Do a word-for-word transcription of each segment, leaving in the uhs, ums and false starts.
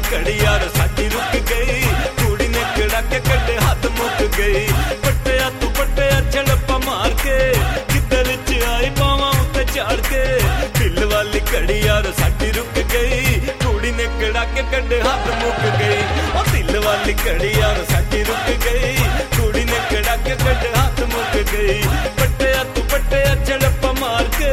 घड़ी यार साडी रुक गई, कुड़ी ने कड़ा के कड्डे हाथ मुक गई। पट्टिया तू पट्टिया झड़पा मार के गिद्दे विच आई पावां उत्ते झाड़ के, दिल वाली घड़ी यार साडी रुक गई, कुड़ी ने कड़ा के कड्डे हाथ मुक गई। ओ दिल वाली घड़ी यार साडी रुक गई, कुड़ी ने कड़ा के कड्डे हाथ मुक गई। पट्टिया तू पट्टिया झड़पा मार के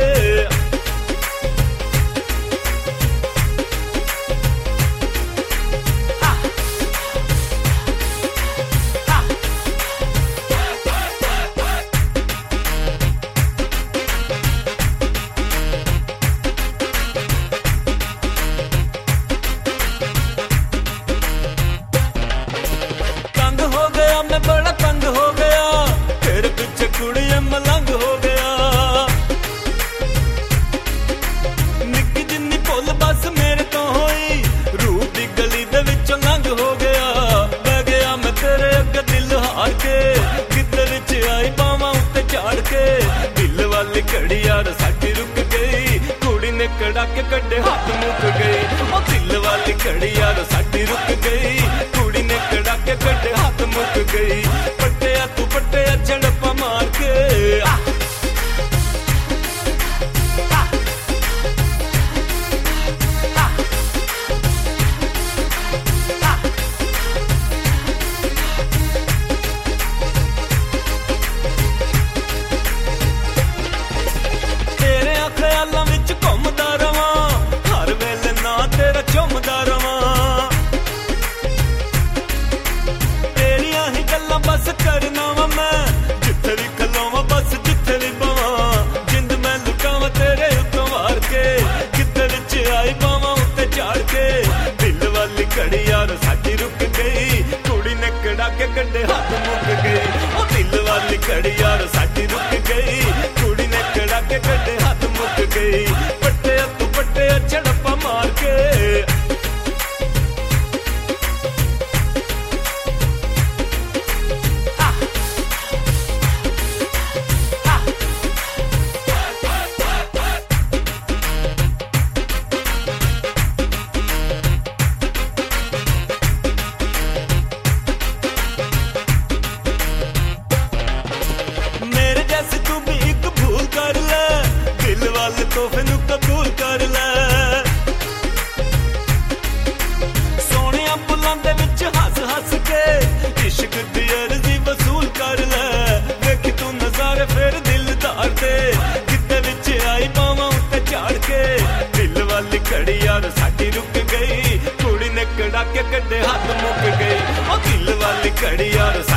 बड़ा तंग हो गया, तेरे पीछे कुड़िया मलंग हो गया। निक्की जिन्नी भुल बस मेरे तो होई, रूप दी गली दे विचों लंघ हो गया। बह गया मैं तेरे अगे दिल हार के, गिद्दे विच आई पावां उत्ते झाड़ के। दिल वाली घड़ी यार साडी रुक गई, कुड़ी ने कड़ा के कड्डे हाथ मुक गई। ओ दिल वाली घड़ी यार साडी रुक गई, कुड़ी ने कड़ा के कड्डे हाथ मुक गई। पट्टिया तू पट्टिया झड़पा मार के आ। तेरे ख्यालां विच घुमदा रवां, हर वेले ना तेरा चुमदा रवां। तेरियां ही गल्लां बस करना वा मैं, जिथे भी खलोवां बस जिथे भी बवां। जिंद मैं लुटावां तेरे उत्तों वार के, गिद्दे विच आई पावां उत्ते झाड़ के। दिल वाली घड़ी यार साडी रुक गई, कुड़ी ने कड़ा के कड्डे हाथ मुक गई। ओ दिल वाली घड़ी यार साडी रुक गई, कुड़ी ने कड़ा के कड्डे हाथ मुक गई। पट्टिया तू पट्टिया झड़पा मार के तोहफे नू कबूल कर ले। सोहणिया बुलां दे विच हस हस के, इश्क दी अर्जी वसूल कर ले। वेख तू नज़ारे फिर दिलदार दे, गिद्दे विच आई पावां उत्ते झाड़ के। दिल वाली घड़ी यार साडी रुक गई, कुड़ी ने कड़ा के कड्डे हाथ मुक गई। ओ दिल वाली घड़ी यार